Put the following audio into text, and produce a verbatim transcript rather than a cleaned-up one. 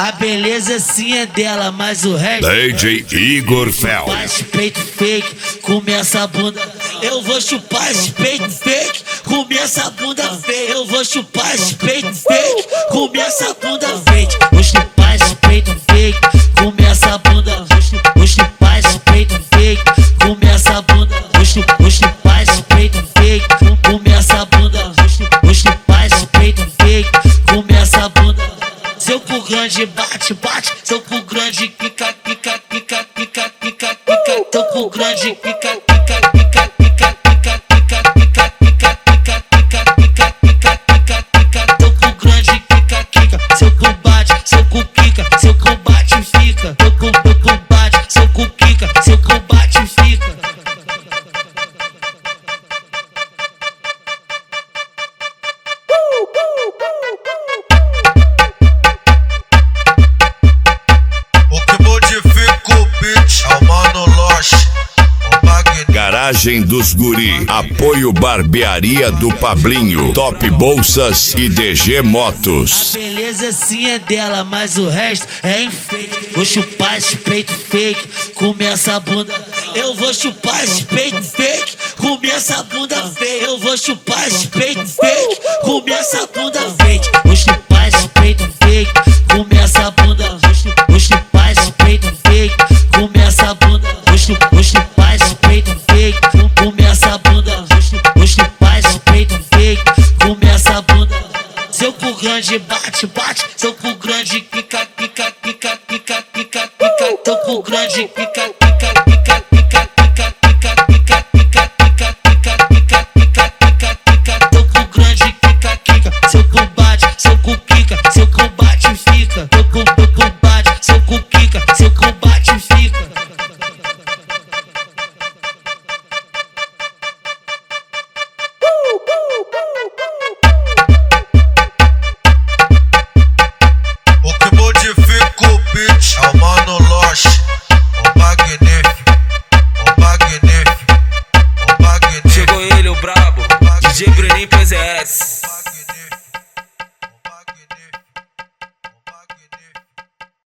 A beleza sim é dela, mas o resto D J Igor Fel. Faz peito fake, come essa bunda. Eu vou chupar esse peito fake, come essa bunda feia. Eu vou chupar esse peito fake, come essa bunda fake. Vou chupar esse peito fake, come essa bunda. Vou chupar esse peito fake, come essa bunda. Vou chupar esse peito fake, come essa bunda. Vou chupar esse peito fake, come essa bunda. Seu cu grande bate, bate. Seu cu grande pica, pica, pica, pica, pica, pica. Seu cu grande pica, pica, pica, pica, pica, pica, pica, pica, pica, pica, pica, pica, pica, pica. Seu cu grande pica, pica. Seu cu bate, seu cu pica, seu cu bate e fica. Seu cu, seu cu bate, seu cu pica, seu cu bate e fica. Garagem dos Guri, apoio Barbearia do Pablinho, Top Bolsas e D G Motos. A beleza sim é dela, mas o resto é enfeite. Vou chupar esse peito fake, comer essa bunda. Eu vou chupar esse peito fake, comer essa bunda feia. Eu vou chupar esse peito fake, comer essa bunda fake. Vou chupar esse peito fake, comer essa bunda. Vou chupar esse peito fake, comer essa bunda. Vou chupar esse peito fake, comer essa bunda. Vou chupar esse peito fake, comer essa bunda. Seu cu grande bate, bate. Seu cu grande pica, pica, pica, pica, pica, pica. Seu cu grande pica, pica, pica, pica, pica, pica, pica, pica, pica, pica, pica, pica, pica, pica. Seu cu grande pica, pica. Seu cu bate, seu cu pica, seu cu bate e fica. Seu cu, seu cu bate, seu cu pica, seu cu bate e fica. O que modifica o beat é o Mano Loche, o magnífico, o magnífico, o magnífico. Chegou ele, o brabo, D J Bruninho P Z S.